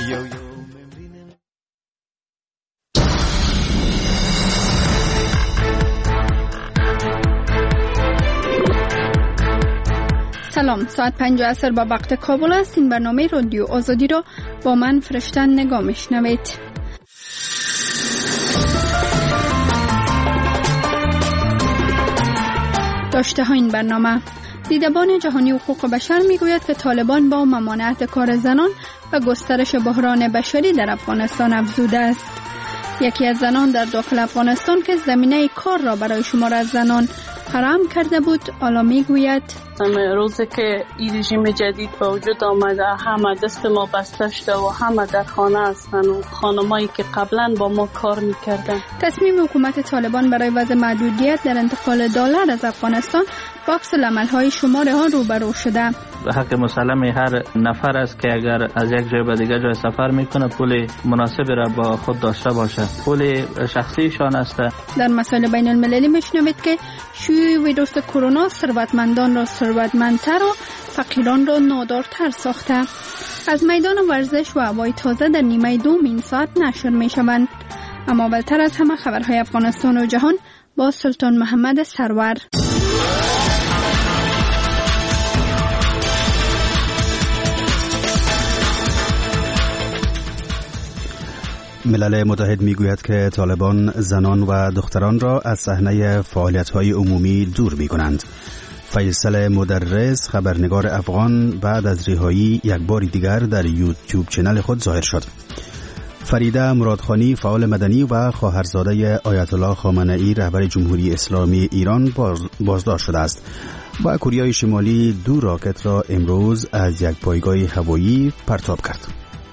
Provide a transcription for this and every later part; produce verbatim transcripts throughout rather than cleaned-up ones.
سلام، ساعت پنج عصر با وقت کابل است. این برنامه رادیو آزادی را با من فرشتن نگاه میشنوید. داشته ها این برنامه: دیدبان جهانی حقوق بشر میگوید که طالبان با ممانعت کار زنان و گسترش بحران بشری در افغانستان افزوده است. یکی از زنان در داخل افغانستان که زمینه کار را برای شمار از زنان فراهم کرده بود، حالا میگوید روزی که این رژیم جدید به وجود آمده، همه دست ما بسته شده و همه در خانه هستند و خانمایی که قبلا با ما کار میکردن. تصمیم حکومت طالبان برای وضع محدودیت در انتقال دلار از افغانستان با عکس العمل‌های شمار آن روبرو شده. حق مسلم هر نفر است که اگر از یک جای به دیگر جای سفر میکنه پول مناسب را با خود داشته باشه. پول شخصیشان است. در مسائل بین المللی میشنوید که شیوع ویروس کرونا ثروتمندان را ثروتمندتر و فقیران را نادارتر ساخته. از میدان ورزش و هوای تازه در نیمه دوم این ساعت نشر میشوند. اما اولتر از همه خبرهای افغانستان و جهان با سلطان محمد سرور. ملل متحد میگوید که طالبان زنان و دختران را از صحنه فعالیت‌های عمومی دور می‌کنند. فیصل مدرس، خبرنگار افغان، بعد از رهایی یک بار دیگر در یوتیوب چنل خود ظاهر شد. فریده مرادخانی، فعال مدنی و خواهرزاده آیت الله خامنه‌ای رهبر جمهوری اسلامی ایران باز بازداشت شده است. با کره شمالی دو راکت را امروز از یک پایگاه هوایی پرتاب کرد.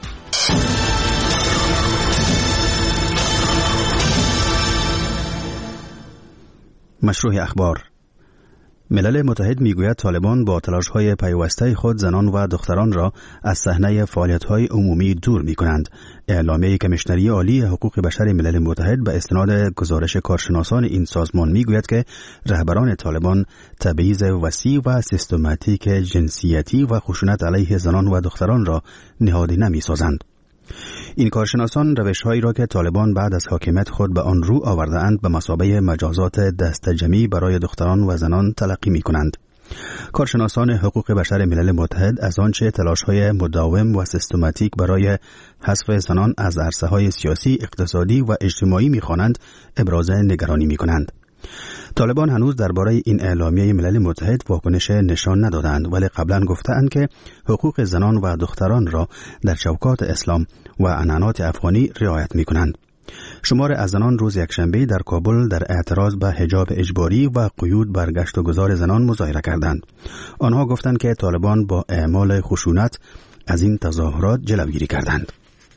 مشروع اخبار. ملل متحد میگوید طالبان با تلاش‌های پیوسته خود زنان و دختران را از صحنه فعالیت‌های عمومی دور می‌کنند. اعلامیه کمیشنری عالی حقوق بشر ملل متحد به استناد گزارش کارشناسان این سازمان میگوید که رهبران طالبان تبعیض وسیع و سیستماتیک جنسیتی و خشونت علیه زنان و دختران را نهادینه می‌سازند. این کارشناسان روش‌هایی را که طالبان بعد از حاکمیت خود به آن رو آورده‌اند به مثابه مجازات دستجمعی برای دختران و زنان تلقی می‌کنند. کارشناسان حقوق بشر ملل متحد از آنچه تلاش‌های مداوم و سیستماتیک برای حذف زنان از عرصه‌های سیاسی، اقتصادی و اجتماعی می‌خوانند، ابراز نگرانی می‌کنند. طالبان هنوز درباره این اعلامیه ملل متحد واکنش نشان ندادند، ولی قبلا گفتند که حقوق زنان و دختران را در چوکات اسلام و عنعنات افغانی رعایت می‌کنند. شمار از زنان روز یکشنبه در کابل در اعتراض به حجاب اجباری و قیود بر گشت و گذار زنان مظاهره کردند. آنها گفتند که طالبان با اعمال خشونت از این تظاهرات جلوگیری کردند.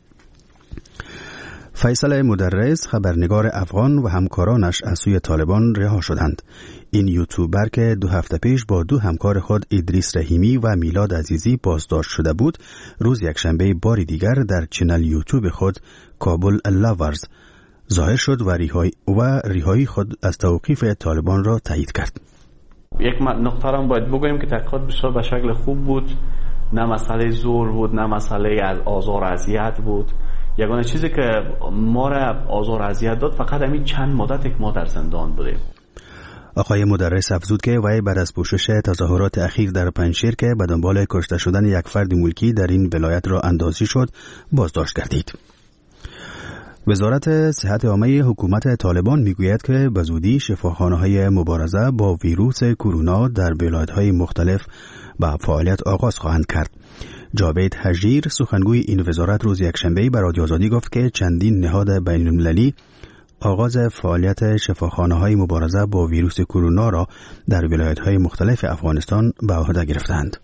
فیصل مدرس، خبرنگار افغان، و همکارانش از سوی طالبان رها شدند. این یوتیوبر که دو هفته پیش با دو همکار خود ادریس رحیمی و میلاد عزیزی بازداشت شده بود، روز یکشنبه باری دیگر در چنل یوتیوب خود کابل لاورز ظاهر شد و ریهای و ریهایی خود از توقیف طالبان را تایید کرد. یک نقطه را باید بگوییم که تحقیقات بسیار به شکل خوب بود، نه مسئله زور بود، نه مسئله از آزار و اذیت بود. یگانه چیزی که ما را آزار و اذیت داد فقط همین چند مدت که ما در زندان بودیم. آقای مدرس افزود که وی بعد از پوشش تظاهرات اخیر در پنجشیر که به دنبال کشته شدن یک فرد ملکی در این ولایت را اندازی شد، بازداشت گردید. وزارت صحت عامه حکومت طالبان میگوید که به زودی شفاخانه‌های مبارزه با ویروس کرونا در ولایت‌های مختلف به فعالیت آغاز خواهند کرد. جاوید حجیر، سخنگوی این وزارت، روز یکشنبه به رادیو آزادی گفت که چندین نهاد بین‌المللی آغاز فعالیت شفاخانه‌های مبارزه با ویروس کرونا را در ولایت‌های مختلف افغانستان به عهده گرفتند.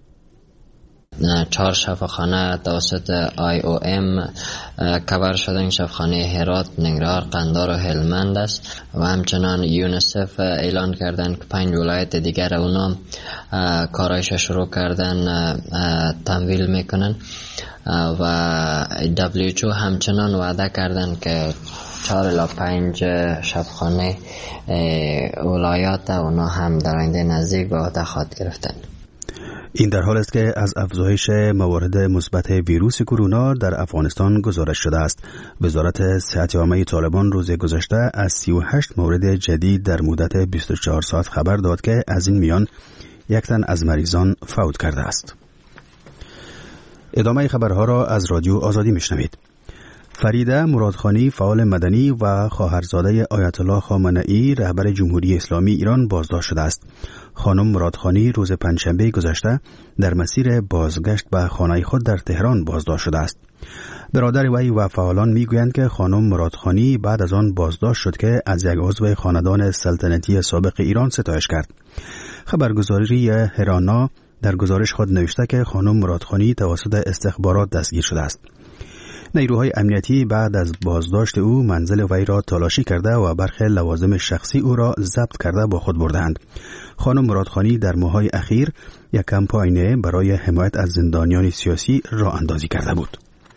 چهار شفاخانه توسط آی او ام کاور شدن، شفاخانه هرات، ننگرهار، قندهار و هلمند است و همچنان یونیسف اعلان کردن که پنج ولایت دیگر اونا کارایش شروع کردن تمویل میکنن و دبلیو اچ او همچنان وعده کردن که چهار الی پنج شفاخانه ولایات اونا هم در آینده نزدیک به عهده خواهد گرفتن. این در حال است که از افزایش موارد مثبت ویروس کرونا در افغانستان گزارش شده است. وزارت صحت عامه طالبان روز گذشته از سی و هشت مورد جدید در مدت بیست و چهار ساعت خبر داد که از این میان یک تن از مریضان فوت کرده است. ادامه خبرها را از رادیو آزادی میشنوید. فریده مرادخانی فعال مدنی و خواهرزاده آیت الله خامنه‌ای رهبر جمهوری اسلامی ایران بازداشت شده است. خانم مرادخانی روز پنجشنبه گذشته در مسیر بازگشت به خانه خود در تهران بازداشت شده است. برادر وی و فعالان میگویند که خانم مرادخانی بعد از آن بازداشت شد که از یک عضو خاندان سلطنتی سابق ایران ستایش کرد. خبرگزاری هرانا در گزارش خود نوشته که خانم مرادخانی توسط استخبارات دستگیر شده است. نیروهای امنیتی بعد از بازداشت او منزل وی را تلاشی کرده و برخی لوازم شخصی او را ضبط کرده با خود بردند. خانم مرادخانی در ماه‌های اخیر یک کمپاین برای حمایت از زندانیان سیاسی راه اندازی کرده بود.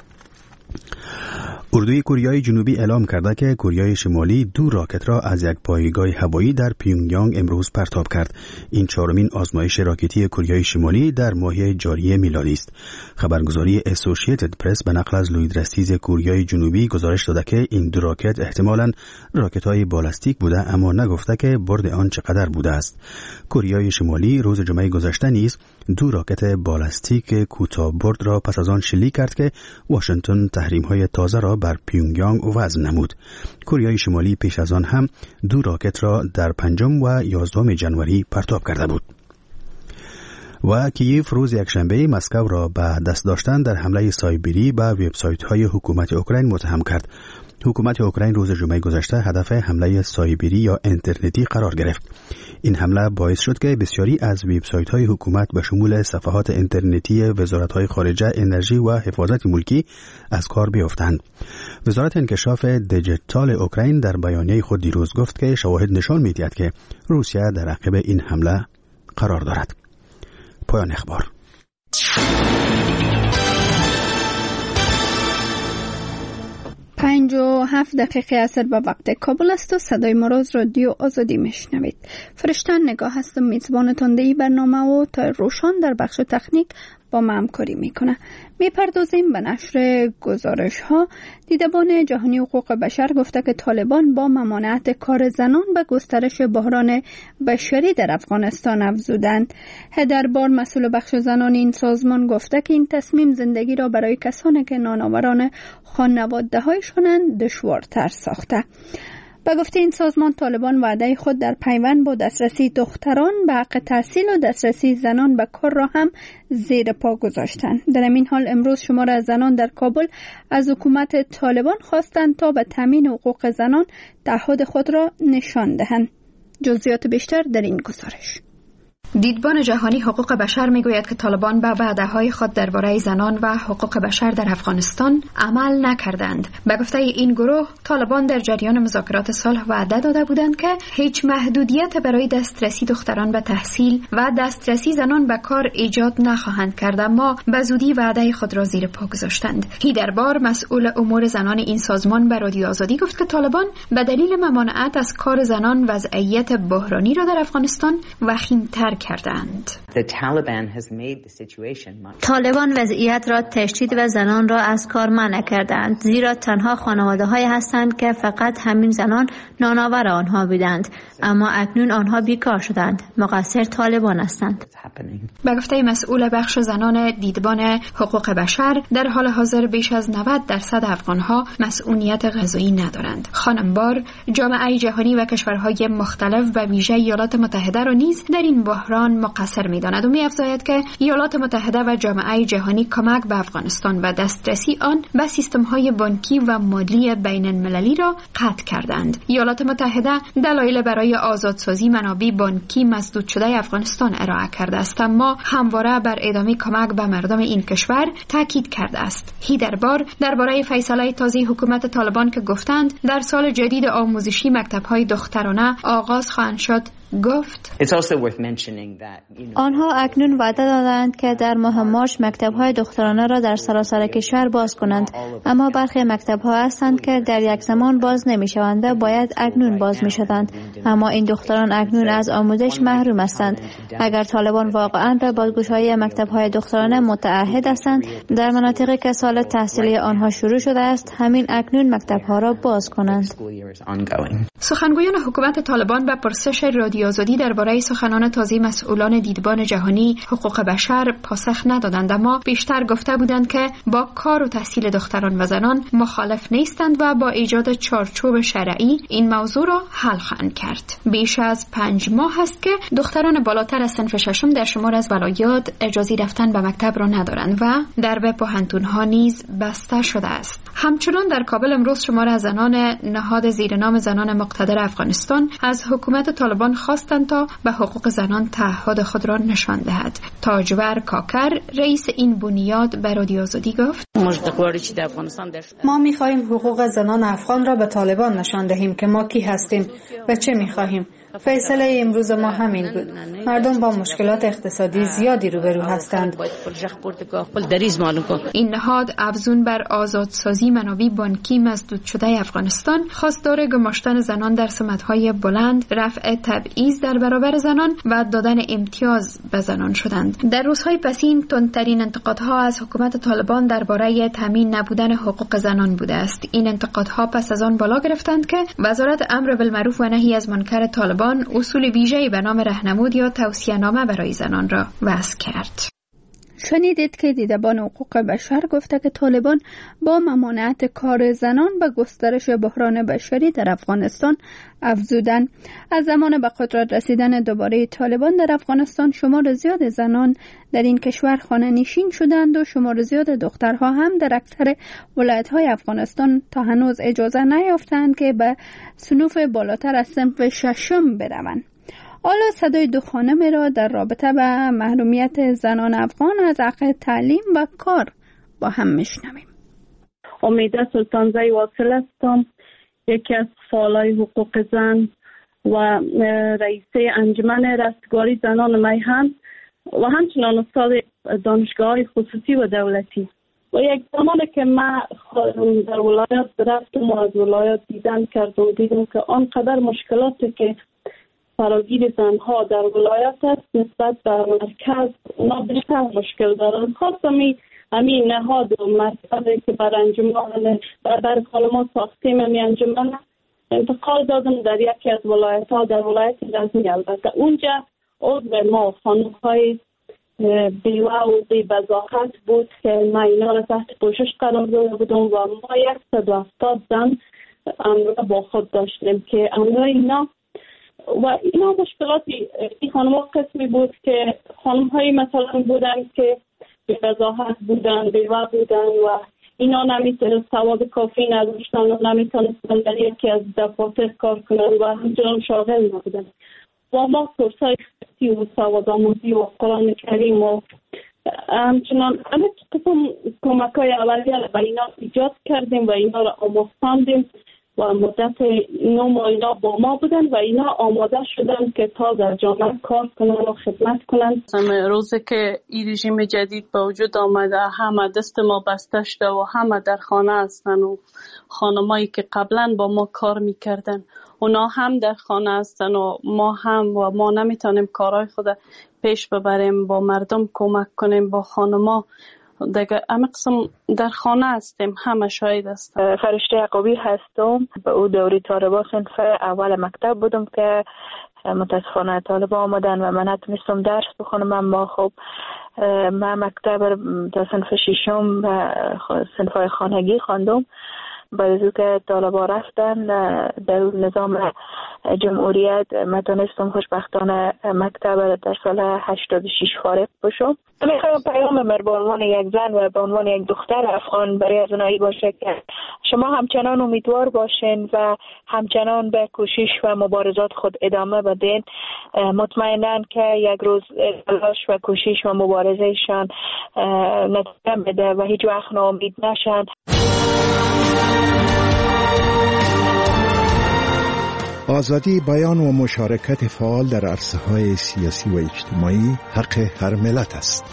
اردوی کوریای جنوبی اعلام کرده که کوریای شمالی دو راکت را از یک پایگاه هوایی در پیونگیانگ امروز پرتاب کرد. این چهارمین آزمایش راکتی کوریای شمالی در ماه جاری میلادی است. خبرگزاری اسوسییتد پرس به نقل از لوید رستیز کوریای جنوبی گزارش داده که این دو راکت احتمالاً راکت‌های بالستیک بوده، اما نگفته که برد آن چقدر بوده است. کوریای شمالی روز جمعه گذشته نیز دو راکت بالستیک کوتاه برد را پس از آن شلیک کرد که واشنگتن تحریم‌های تازه را بر پیونگیانگ وضع نمود. کوریای شمالی پیش از آن هم دو راکت را در پنجم و یازدهم ژانویه پرتاب کرده بود. و کییف روز یکشنبه مسکو را به دست داشتن در حمله سایبری به وبسایت‌های حکومت اوکراین متهم کرد. حکومت اوکراین روز جمعه گذشته هدف حمله سایبری یا اینترنتی قرار گرفت. این حمله باعث شد که بسیاری از وبسایت‌های حکومت به شمول صفحات اینترنتی وزارت‌های خارجه، انرژی و حفاظت ملکی از کار بیفتند. وزارت انکشاف دیجیتال اوکراین در بیانیه خود دیروز گفت که شواهد نشان می‌دهد که روسیه در عقب این حمله قرار دارد. پایان اخبار. پنج و هفت دقیقه اثر به وقت کابل است و صدای ما را از رادیو آزادی میشنوید. فرشتن نگاه هستم، میزبانتان در این برنامه و تا روشان در بخش تکنیک با ما همکاری میکنه. میپردازیم به نشر گزارش ها. دیدبان جهانی حقوق بشر گفته که طالبان با ممانعت کار زنان به گسترش بحران بشری در افغانستان افزودند. هدربار مسئول بخش زنان این سازمان گفته که این تصمیم زندگی را برای کسانی که نانآوران خانواده هایشانند دشوارتر ساخته. به گفته این سازمان، طالبان وعده خود در پیوند با دسترسی دختران به حق تحصیل و دسترسی زنان به کار را هم زیر پا گذاشتند. در این حال امروز شمار از زنان در کابل از حکومت طالبان خواستند تا به تامین حقوق زنان تعهد خود را نشان دهند. جزئیات بیشتر در این گزارش. دیدبان جهانی حقوق بشر میگوید که طالبان به وعده‌های خود درباره زنان و حقوق بشر در افغانستان عمل نکردند. به گفته این گروه، طالبان در جریان مذاکرات صلح وعده داده بودند که هیچ محدودیت برای دسترسی دختران به تحصیل و دسترسی زنان به کار ایجاد نخواهند کرد، اما به زودی وعده خود را زیر پا گذاشتند. هیدربار مسئول امور زنان این سازمان به رادیو آزادی گفت که طالبان به دلیل ممانعت از کار زنان وضعیت بحرانی را در افغانستان وخیم‌تر کردند. طالبان وضعیت را تشدید و زنان را از کار منع کردند، زیرا تنها خانواده های هستند که فقط همین زنان نانآور آنها بودند، اما اکنون آنها بیکار شدند. مقصر طالبان هستند. به گفته مسئول بخش زنان دیدبان حقوق بشر، در حال حاضر بیش از نود درصد افغانها مسئولیت غذایی ندارند. خانم بار جامعه جهانی و کشورهای مختلف و ویژه ایالات متحده را نیز در این بحران مقصر می‌داند و می‌افزاید که ایالات متحده و جامعه جهانی کمک به افغانستان و دسترسی آن به سیستم‌های بانکی و مالی بین‌المللی را قطع کردند. ایالات متحده دلایل برای آزادسازی منابع بانکی مسدود شده افغانستان ارائه کرده است، اما همواره بر ادامه کمک به مردم این کشور تاکید کرده است. هیدربار درباره فیصله تازه حکومت طالبان که گفتند در سال جدید آموزشی مکتب‌های دخترانه آغاز خواهند شد گفت آنها اکنون وعده دادند که در ماه مارچ مکتب‌های دخترانه را در سراسر کشور باز کنند، اما برخی مکتب‌ها هستند که در یک زمان باز نمی‌شوند و باید اکنون باز می‌شدند، اما این دختران اکنون از آموزش محروم هستند. اگر طالبان واقعاً به بازگشایی مکتب‌های دخترانه متعهد هستند، در مناطقی که سال تحصیلی آنها شروع شده است، همین اکنون مکتب‌ها را باز کنند. سخنگویان حکومت طالبان به پرسش رادیو آزادی درباره سخنان تازه مسئولان دیدبان جهانی حقوق بشر پاسخ ندادند، اما بیشتر گفته بودند که با کار و تحصیل دختران و زنان مخالف نیستند و با ایجاد چارچوب شرعی این موضوع را حل خواهند کرد. بیش از پنج ماه است که دختران بالاتر از صنف ششم در شمار از ولایات اجازه رفتن به مکتب را ندارند و درب پوهنتون‌ها نیز بسته شده است. همچنان در کابل امروز شمار از زنان نهاد زیر نام زنان مقتدر افغانستان از حکومت طالبان خواستند تا به حقوق زنان تعهد خود را نشان دهد. تاجور کاکر رئیس این بنیاد به رادیو آزادی گفت: ما می‌خواهیم حقوق زنان افغان را به طالبان نشان دهیم که ما کی هستیم و چه می‌خواهیم. فیصله امروز ما همین بود. مردم با مشکلات اقتصادی زیادی روبرو هستند. این نهاد افزون بر آزادسازی منابع بانکی مسدود شده افغانستان، خواستار گماشتن زنان در سمت‌های بلند، رفع تبعیض در برابر زنان و دادن امتیاز به زنان شدند. در روزهای پسین تندترین انتقادها از حکومت طالبان درباره تامین نبودن حقوق زنان بوده است. این انتقادها پس از آن بالا گرفتند که وزارت امر بالمعروف و نهی از منکر طالبان اصول ویژه‌ای به نام راهنمود یا توصیه‌نامه برای زنان را وضع کرد. شنیدید که دیدبان حقوق بشر گفته که طالبان با ممانعت کار زنان به گسترش بحران بشری در افغانستان افزودند. از زمان به قدرت رسیدن دوباره طالبان در افغانستان شمار زیاد زنان در این کشور خانه نشین شدند و شمار زیاد دخترها هم در اکثر ولایت‌های افغانستان تا هنوز اجازه نیافتند که به صنوف بالاتر از صنف ششم بروند. حالا صدای دو خانم را در رابطه با محرومیت زنان افغان از حق تعلیم و کار با هم میشنویم. امیده سلطانزی واصل هستم، یکی از فعالای حقوق زن و رئیسه انجمن رستگاری زنان میهن و همچنان استاد دانشگاه خصوصی و دولتی. و یک زمانی که من در ولایت رفتم و از ولایت دیدن کردم، دیدم که آنقدر مشکلاتی که فراگیر زنها در ولایت است نسبت به مرکز اونا بیشتر مشکل دارند. خواستم همین نهاد و مرکزی که بر انجمن بر کلمات ساختیم همی انجمن انتقال دادم در یکی از ولایت ها، در ولایت غزنی. البته اونجا عضو ما خانم های بیوه و بی بضاحت بود که ما اینا را تحت پوشش قرار داده بودم و ما صد و هفتاد زن امرا با خود داشتیم که امرا اینا و اینا مشکلاتی این خانم ها قسمی بود که خانم هایی مثلا بودن که به وضاحت بودن، بیوه بودن و اینا نمیتونست سواد کافی نداشتن و نمیتونستن در یکی از دفاتر کار کنن و همچنان شاغل نبودن. و ما کورسای اختصاصی و سواد آموزی و قرآن کریم و همچنان همه قسم کمک های اولیه به اینا ایجاد کردیم و اینا را آموزاندیم و مدت نو ماه اینا با ما بودن و اینا آماده شدن که تا در جامعه کار کنن و خدمت کنن. روزی که این رژیم جدید به وجود آمده همه دست ما بسته شده و همه در خانه هستن و خانمایی که قبلا با ما کار میکردن اونا هم در خانه هستن و ما هم و ما نمیتونیم کارهای خود پیش ببریم، با مردم کمک کنیم، با خانما دیگه همه قسم در خانه هستیم، همه شاید است. فرشته عقابی هستم. به او دوری طالبان صنف اول مکتب بودم که متاسفانه طالبان آمدن و من نتونستم درس بخونم، اما خب من مکتب تا صنف ششم و صنف‌های خانگی خواندم. بعد از که طالبان رفتن در نظام جمهوریت من تونستم خوشبختانه مکتب در سال هشتاد و شش فارغ بشم. میخوام پیام من به عنوان یک زن و به عنوان یک دختر افغان برای از اونایی باشه که شما همچنان امیدوار باشین و همچنان به کوشش و مبارزات خود ادامه بدین. مطمئنن که یک روز تلاش و کوشش و مبارزهشان نتیجه بده و هیچ وقت ناامید نشن. آزادی بیان و مشارکت فعال در عرصه‌های سیاسی و اجتماعی حق هر ملت است.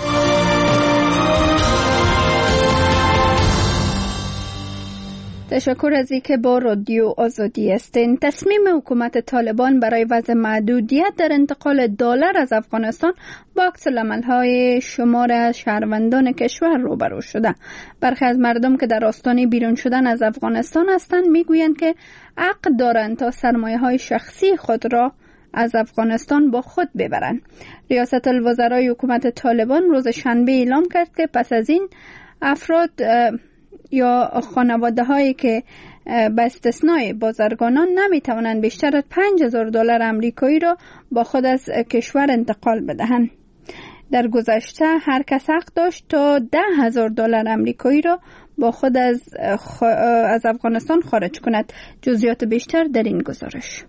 تشکر از اینکه با رادیو آزادی هستین. تصمیم حکومت طالبان برای وضع محدودیت در انتقال دلار از افغانستان با عکس العمل‌های شمار از شهروندان کشور روبرو شده. برخی از مردم که در آستانه بیرون شدن از افغانستان هستند میگویند که حق دارند تا سرمایه‌های شخصی خود را از افغانستان با خود ببرند. ریاست الوزرای حکومت طالبان روز شنبه اعلام کرد که پس از این افراد یا خانواده هایی که به استثنای بازرگانان نمی توانند بیشتر از پنج هزار دلار آمریکایی را با خود از کشور انتقال بدهند. در گذشته هر کس حق داشت تا ده هزار دلار آمریکایی را با خود از, خ... از افغانستان خارج کند. جزئیات بیشتر در این گزارش.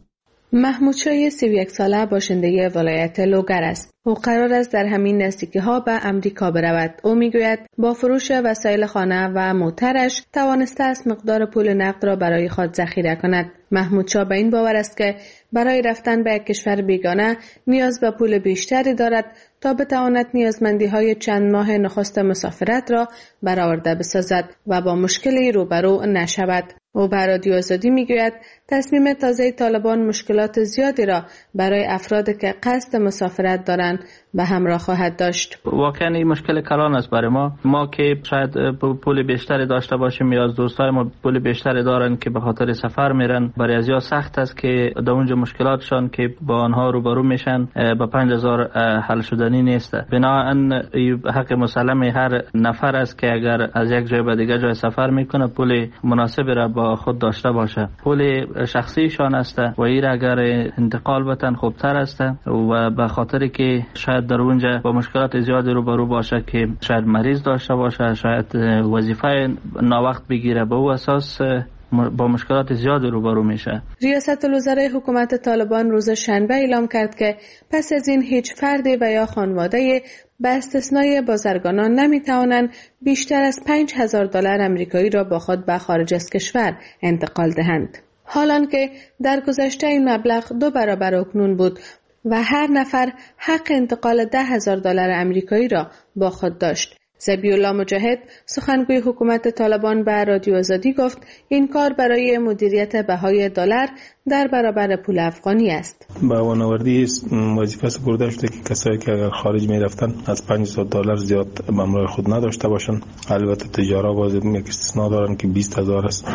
محمود شای سی و یک ساله باشنده ولایت لوگر است. او قرار است در همین نزدیکی ها به امریکا برود. او میگوید با فروش وسایل خانه و موترش توانسته است مقدار پول نقد را برای خود ذخیره کند. محمود شاه به این باور است که برای رفتن به یک کشور بیگانه نیاز به پول بیشتری دارد تا بتواند نیازمندی های چند ماه نخست مسافرت را برآورده بسازد و با مشکلی روبرو نشود. او به رادیو آزادی میگوید تصمیم تازه طالبان مشکلات زیادی را برای افرادی که قصد مسافرت دارند به همراه خواهد داشت. واقعا این مشکل کلان است برای ما. ما که شاید پول بیشتری داشته باشیم یا از دوستای ما پول بیشتری دارن که به خاطر سفر میرن، برای ازیا سخت است که در اونجا مشکلاتشان که با آنها روبرو میشن با پنج هزار حل شدنی نیست. بنابراین حق مسلم هر نفر است که اگر از یک جای به دیگر جای سفر میکنه پول مناسبی را با خود داشته باشه. پول شخصیشان است و این اگر انتقال بتن خوبتر است و به خاطر که شاید در اونجا با مشکلات زیادی روبرو باشه که شاید مریض داشته باشه، شاید وظیفه ناوقت بگیره، به او اساس با مشکلات زیادی روبرو میشه. ریاست الوزرای حکومت طالبان روز شنبه اعلام کرد که پس از این هیچ فردی و یا خانواده به استثنای بازرگانان نمیتوانند بیشتر از پنج هزار دلار آمریکایی را با خود به خارج از کشور انتقال دهند. حالان که در گذشته این مبلغ دو برابر اکنون بود و هر نفر حق انتقال ده هزار دلار آمریکایی را با خود داشت. ذبیح الله مجاهد سخنگوی حکومت طالبان به رادیو آزادی گفت این کار برای مدیریت بهای دلار در برابر پول افغانی است. با وانوردی وظیفه سپرده شده که کسایی که اگر خارج می رفتن از پنج هزار دلار زیاد به همراه خود نداشته باشن. البته تجارا باز یک استثناء دارن که بیست هزار است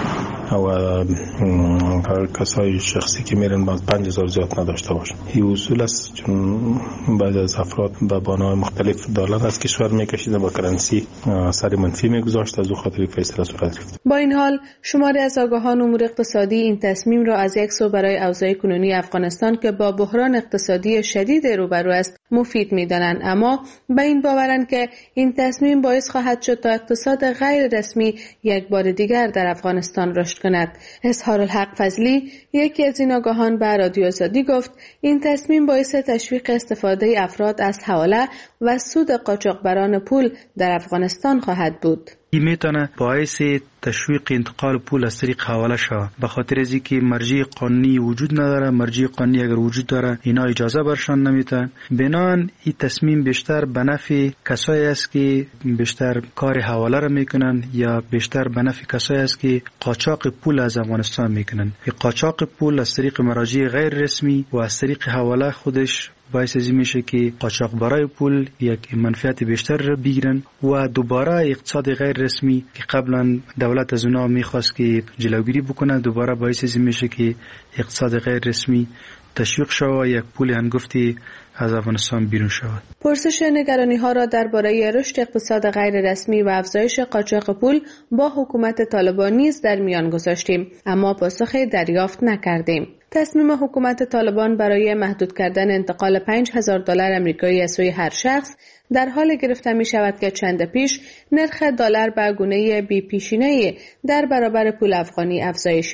و کسای شخصی که میرن باز پنج هزار زیاد نداشته باشن. این اصول است چون بعضی از افراد به بنای مختلف دلار از کشور میکشیدن با کرنسی اثر منفی میگذاشت، از او خاطر فیصله صورت گرفت. با این حال شماری از آگاهان امور اقتصادی این تصمیم را از یک سو برای اوضاع کنونی افغانستان که با بحران اقتصادی شدید روبرو است مفید می‌دانند، اما به این باورند که این تصمیم باعث خواهد شد تا اقتصاد غیر رسمی یک بار دیگر در افغانستان رشد کند. اظهار الحق فضلی یکی از این آگاهان به رادیو آزادی گفت این تصمیم باعث تشویق استفاده افراد از حواله و سود قاچاقبران پول در افغانستان خواهد بود. این میتونه باعث تشویق انتقال پول از طریق حواله شود، به خاطر از اینکه مرجع قانونی وجود نداره. مرجع قانونی اگر وجود داره اینا اجازه برشان نمیتن. بنان این تصمیم بیشتر به نفع کسایی است که بیشتر کار حواله را میکنن یا بیشتر به نفع کسایی است که قاچاق پول از افغانستان میکنن. قاچاق پول از طریق مراجع غیر رسمی و از طریق حواله خودش باعث از این میشه که قاچاقبرای پول یک منفعت بیشتر را بگیرن و دوباره اقتصاد غیر رسمی که قبلا دولت از اونها میخواست که جلوگیری بکنه دوباره باعث از این میشه که اقتصاد غیر رسمی تشویق شود، یک پول هنگفتی از افغانستان بیرون شود. پرسش نگرانی ها را درباره رشد اقتصاد غیر رسمی و افزایش قاچاق پول با حکومت طالبان نیز در میان گذاشتیم، اما پاسخی دریافت نکردیم. تصمیم حکومت طالبان برای محدود کردن انتقال پنج هزار دلار آمریکایی از سوی هر شخص در حال گرفته می شود که چند پیش نرخ دلار به گونه بی پیشینه در برابر پول افغانی افزایش یافت.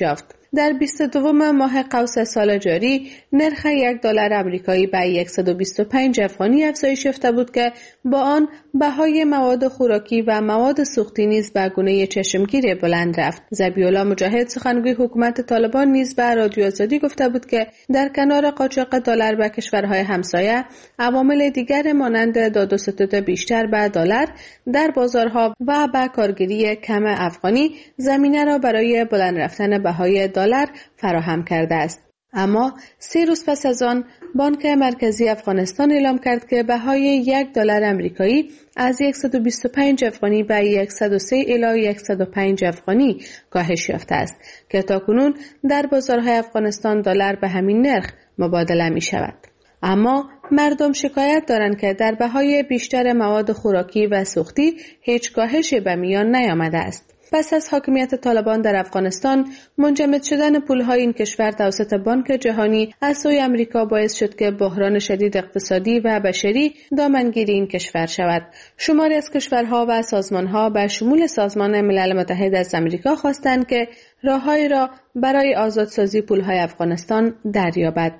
در بیست و دوم ماه قوس سال جاری نرخ یک دلار آمریکایی به صد و بیست و پنج افغانی افزایش یافته بود که با آن بهای مواد خوراکی و مواد سوختی نیز به گونه چشمگیر بلند رفت. ذبیح‌الله مجاهد سخنگوی حکومت طالبان نیز به رادیو آزادی گفته بود که در کنار قاچاق دلار به کشورهای همسایه، عوامل دیگر مانند داد و ستد بیشتر به دلار در بازارها و به کارگیری کم افغانی زمینه را برای بلند رفتن بهای دلار فراهم کرده است. اما سه روز پس از آن بانک مرکزی افغانستان اعلام کرد که بهای یک دلار آمریکایی از صد و بیست و پنج افغانی به صد و سه الی صد و پنج افغانی کاهش یافته است که تاکنون در بازارهای افغانستان دلار به همین نرخ مبادله می شود. اما مردم شکایت دارند که در بهای بیشتر مواد خوراکی و سوختی هیچ کاهشی به میان نیامده است. پس از حاکمیت طالبان در افغانستان، منجمد شدن پولهای این کشور توسط بانک جهانی از سوی امریکا باعث شد که بحران شدید اقتصادی و بشری دامنگیر این کشور شود. شماری از کشورها و سازمانها به شمول سازمان ملل متحد از امریکا خواستند که راههایی را برای آزادسازی پولهای افغانستان دریابد.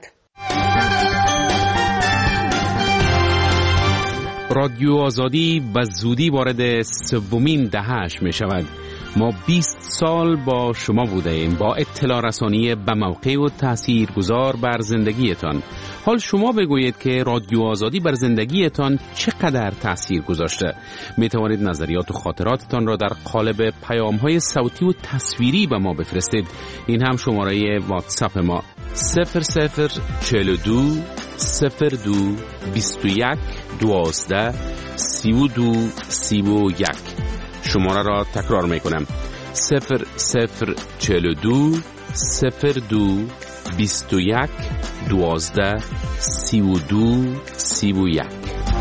رادیو آزادی به زودی وارد سومین دهه‌اش می شود. ما بیست سال با شما بوده ایم، با اطلاع رسانی به موقع و تأثیر گذار بر زندگیتان. حال شما بگویید که رادیو آزادی بر زندگیتان چقدر تأثیر گذاشته. می توانید نظریات و خاطراتتان را در قالب پیام‌های صوتی و تصویری به ما بفرستید. این هم شماره واتساپ ما صفر صفر چهل و دو صفر دو بیست و یک دوازده سی و دو سی و یک. شماره را تکرار می کنم صفر صفر چهل و دو صفر دو بیست و یک دوازده سی و دو سی و یک.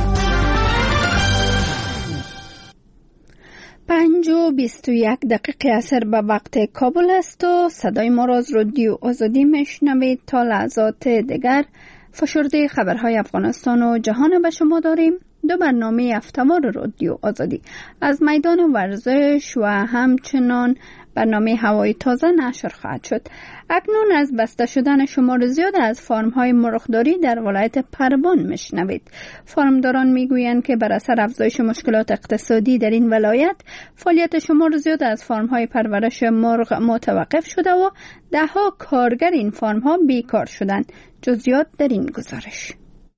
پنج و بیست و یک دقیقه اثر به وقت کابل است و صدای ما را از رادیو آزادی میشنوید. تا لحظات دیگر فشرده خبرهای افغانستان و جهان به شما داریم. دو برنامه هفته‌وار رادیو آزادی از میدان ورزش و همچنان برنامه هوای تازه نشر خواهد شد. اکنون از بسته شدن شمار زیاد از فارم‌های مرغداری در ولایت پروان میشنوید. فارمداران میگویند که بر اثر افزایش مشکلات اقتصادی در این ولایت فعالیت شمار زیاد از فارم‌های پرورش مرغ متوقف شده و ده‌ها کارگر این فارم‌ها بیکار شدند. جزئیات در این گزارش.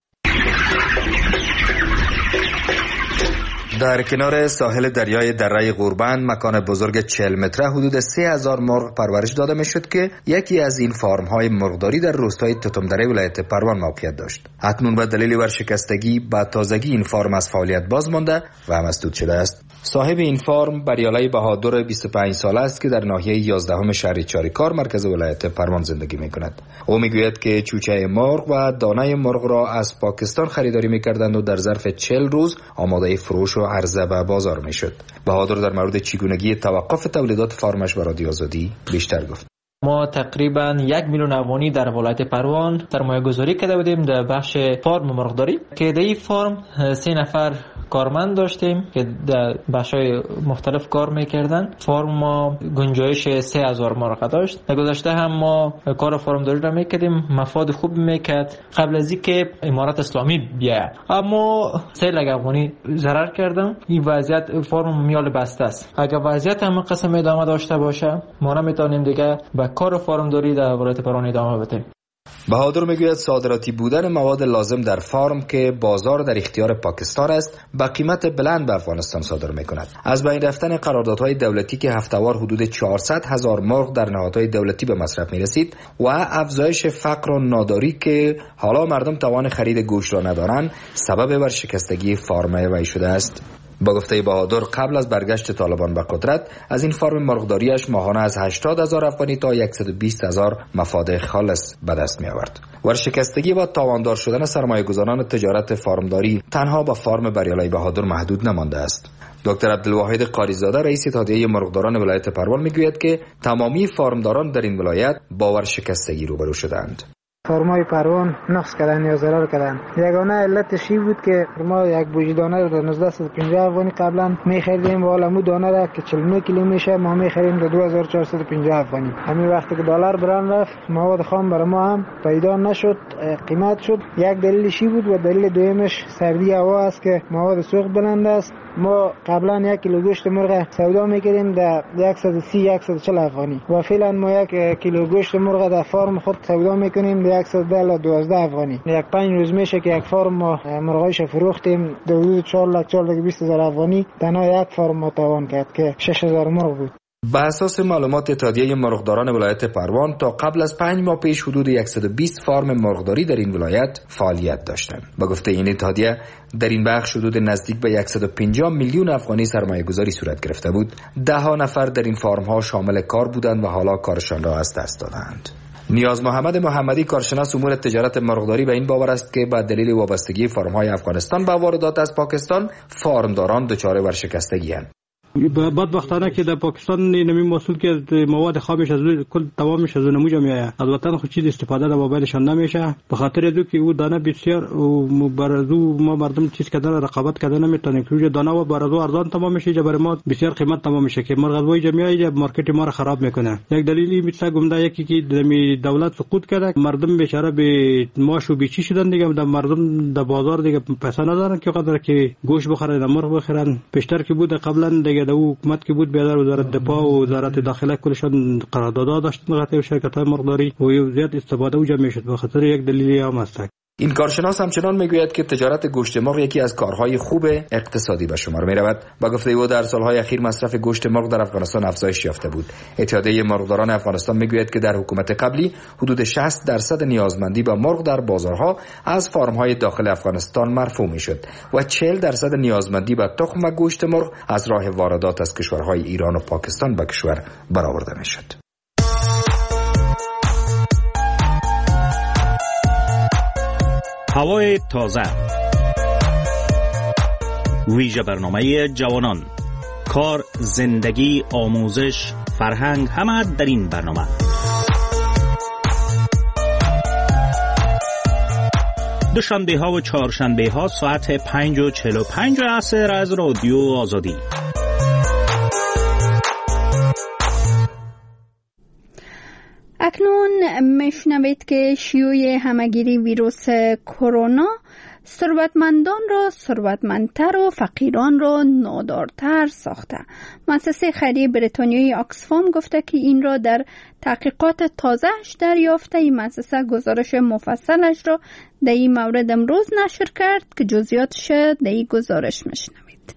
در کنار ساحل دریای دره قوربند مکان بزرگ چهل متره حدود سه هزار مرغ پرورش داده می شد که یکی از این فارم های مرغداری در روستای تتمدره ولایت پروان موقعیت داشت. اکنون به دلیل ورشکستگی و تازگی این فارم از فعالیت باز مانده و مسدود شده است. صاحب این فارم بریالای بهادر بیست و پنج ساله است که در ناحیه یازدهم شهر چاریکار مرکز ولایت پروان زندگی می کند. او می گوید که چوچه مرغ و دانه مرغ را از پاکستان خریداری می کردند و در ظرف چهل روز آماده فروش و عرضه به بازار می شد. بهادر در مورد چگونگی توقف تولیدات فارمش به رادیو آزادی بیشتر گفت. ما تقریبا یک میلیون افغانی در ولایت پروان سرمایه گذاری کرده بودیم در بخش فارم مرغداری که در این فارم سه نفر کارمند داشتیم که در بخش‌های مختلف کار میکردن. فارم ما گنجایش سه هزار مرغ داشت. در گذشته هم ما کار فارمداری را میکردیم، مفاد خوب میکرد قبل از اینکه امارت اسلامی بیاید. اما سه لک افغانی ضرر کردم. این وضعیت فارم میال بسته است. اگر وضعیت هم قسم ادامه داشته باشه ما نمیتونیم دیگه با کار فارمداری در ولایت پروان ادامه بدیم. بهادر میگوید صادراتی بودن مواد لازم در فارم که بازار در اختیار پاکستان است با قیمت بلند به افغانستان صادر میکند. از بین رفتن قراردادهای دولتی که هفته‌وار حدود چهارصد هزار مرغ در نهادهای دولتی به مصرف میرسید و افزایش فقر و ناداری که حالا مردم توان خرید گوشت را ندارند سبب ورشکستگی فارم وی شده است. با گفته بهادر قبل از برگشت طالبان به قدرت از این فارم مرغداریش ماهانه از هشتاد هزار افغانی تا صد و بیست هزار مفاد خالص به دست می آورد. ورشکستگی و تاواندار شدن سرمایه گذاران تجارت فارمداری تنها با فارم بریالای بهادر محدود نمانده است. دکتر عبدالواحد قاریزاده رئیس اتحادیه مرغداران ولایت پروان میگوید که تمامی فارمداران در این ولایت با ورشکستگی روبرو شدند. فرمای پروان نقص کردن یا ضرر کردن. یگانه علتش این بود که ما یک بوجی دانه رو در نوزده صد و پنجاه افغانی قبلا می‌خریدیم و حالا مو دانه را که چهل و نه کیلو میشه ما می‌خریم در دو هزار و چهارصد و پنجاه افغانی. همین وقتی که دلار بران رفت مواد خام برای ما هم پیدا نشد، قیمت شد. یک دلیلش بود و دلیل دومش سردی هوا است که مواد سوخت بلند است. ما قبلا یک کیلو گوشت مرغ سودا می‌کردیم در صد و سی صد و چهل افغانی و فعلا ما یک کیلو گوشت مرغ در فارم خود سودا می‌کنیم در صد و ده تا دوازده افغانی. یک پنج روز میشه که یک فارم ما مرغایش فروختیم در حدود چهار لک چهار لک بیست هزار افغانی. تنها یک فارم ما تاوان کرد که شش هزار مرغ بود. به اساس معلومات اتحادیه مرغداران ولایت پروان تا قبل از پنج ماه پیش حدود صد و بیست فارم مرغداری در این ولایت فعالیت داشتند. با گفته این اتحادیه در این بخش حدود نزدیک به صد و پنجاه میلیون افغانی سرمایه گذاری صورت گرفته بود. ده ها نفر در این فارم ها شامل کار بودند و حالا کارشان را از دست دادند. نیاز محمد محمدی کارشناس امور تجارت مرغداری به این باور است که با دلیل وابستگی فارم های افغانستان به واردات از پاکستان فارمداران دچار ورشکستگی اند. بدبختانه که در پاکستان نمی محصول که مواد خامش از کل تمامش از نموجه میآید. از وطن خود چیز استفاده در موبایلشان نمیشه، به خاطر دو که او دانه بسیار و برازو ما مردم چیز کردن رقابت کردن نمیتونیم که دانه و برازو ارزان تمام میشه، جبر ما بسیار قیمت تمام میشه که مرغ وای جمعی مارکت ما را خراب میکنه. یک دلیلی مثل گمده یکی که دمی دولت سقوط کرده، مردم بیچاره به ماش و بیچی شدن دیگه، در مردم در بازار دیگه پیسه ندارن که قدر که گوشت بخرن مرغ بخرن. پیشتر که بود قبلا دیگه در حکومت که بود بیادر وزارت دفاع و وزارت داخله کلشان قرارداد داشتن قطعی شرکت‌های مرغداری و زیاد استفاده و جمع میشد. به خاطر یک دلیلی هم است. این کارشناس همچنان میگوید که تجارت گوشت مرغ یکی از کارهای خوب اقتصادی به شمار میرود. با گفته او در سالهای اخیر مصرف گوشت مرغ در افغانستان افزایش یافته بود. اتحادیه مرغداران افغانستان میگوید که در حکومت قبلی حدود شصت درصد نیازمندی به مرغ در بازارها از فارم‌های داخل افغانستان مرفوع میشد و چهل درصد نیازمندی به تخم و گوشت مرغ از راه واردات از کشورهای ایران و پاکستان به کشور برآورده میشد. هوای تازه، ویژه برنامه جوانان، کار، زندگی، آموزش، فرهنگ، همه در این برنامه. دوشنبه ها و چهارشنبه ها ساعت پنج و چهل و پنج عصر از رادیو آزادی. اکنون میشنوید که شیوع همگیری ویروس کرونا ثروتمندان را ثروتمندتر و فقیران را نادارتر ساخته. مؤسسه خیریه بریتانیایی آکسفام گفته که این را در تحقیقات تازهش دریافته. این مؤسسه گزارش مفصلش را در این مورد امروز نشر کرد که جزئیاتش در این گزارش میشنوید.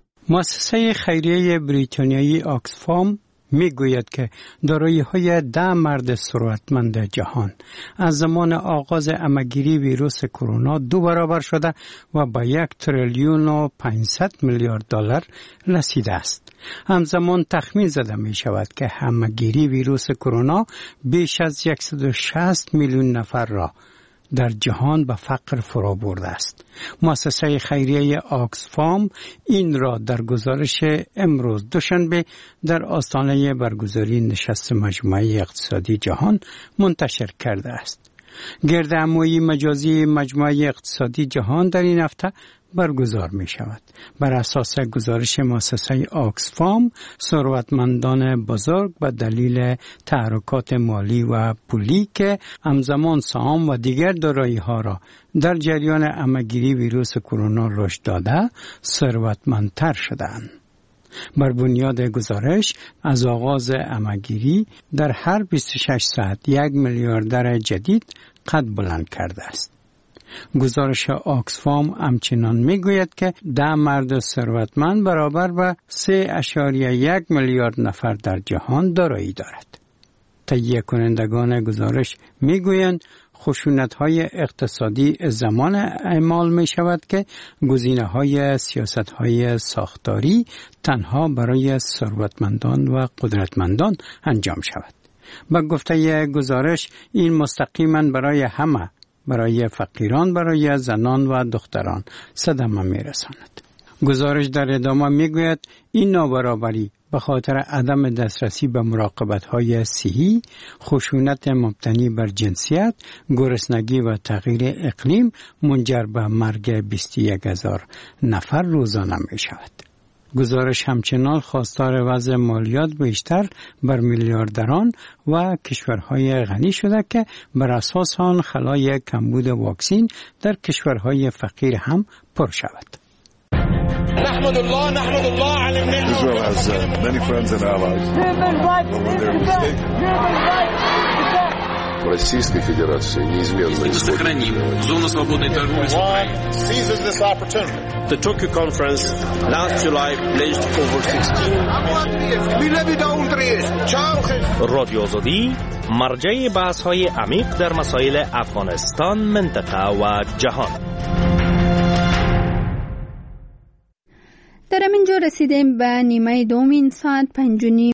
مؤسسه خیریه بریتانیایی آکسفام می گوید که دارایی های ده مرد ثروتمند جهان از زمان آغاز عمه‌گیری ویروس کرونا دو برابر شده و با یک تریلیون و پانصد میلیارد دلار رسیده است. همزمان تخمین زده می شود که عمه‌گیری ویروس کرونا بیش از صد و شصت میلیون نفر را در جهان به فقر فرا برده است. مؤسسه خیریه آکسفام این را در گزارش امروز دوشنبه در آستانه برگزاری نشست مجمع اقتصادی جهان منتشر کرده است. گردهمایی مجازی مجمع اقتصادی جهان در این هفته برگزار می شود. بر اساس گزارش مؤسسه آکسفام، ثروتمندان بزرگ به دلیل تحرکات مالی و پولی که همزمان سهام و دیگر دارایی ها را در جریان عمه‌گیری ویروس کرونا رشد داده، ثروتمندتر شدند. بر بنیاد گزارش از آغاز عمه‌گیری در هر بیست و شش ساعت یک میلیاردر جدید قد بلند کرده است. گزارش آکسفام همچنان میگوید که ده مرد ثروتمند برابر به سه اشاریه یک میلیارد نفر در جهان دارایی دارد. تهیه کنندگان گزارش میگویند خشونت‌های اقتصادی زمان اعمال می شود که گزینه‌های سیاست‌های ساختاری تنها برای ثروتمندان و قدرتمندان انجام شود. با گفته گزارش این مستقیما برای همه، برای فقیران، برای زنان و دختران صدمه می رساند. گزارش در ادامه می گوید این نابرابری به خاطر عدم دسترسی به مراقبت‌های صحی، خشونت مبتنی بر جنسیت، گرسنگی و تغییر اقلیم منجر به مرگ بیست و یک هزار نفر روزانه می شود. گزارش همچنان خواستار وضع مالیات بیشتر بر میلیاردران و کشورهای غنی شده که بر اساس آن خلای کمبود واکسین در کشورهای فقیر هم پر شود. نحمد الله نحمد الله على النعمة. Israel has uh, many friends and allies. Российской Федерации неизменно сохраним зону свободной торговли с Украиной. Seizes this opportunity. The Tokyo conference last July pledged over sixteen. رادیو آزادی مرجع بحث‌های عمیق در مسائل افغانستان، منطقه و جهان. در همینجا رسیدیم به نیمه دومین ساعت پنج و نیم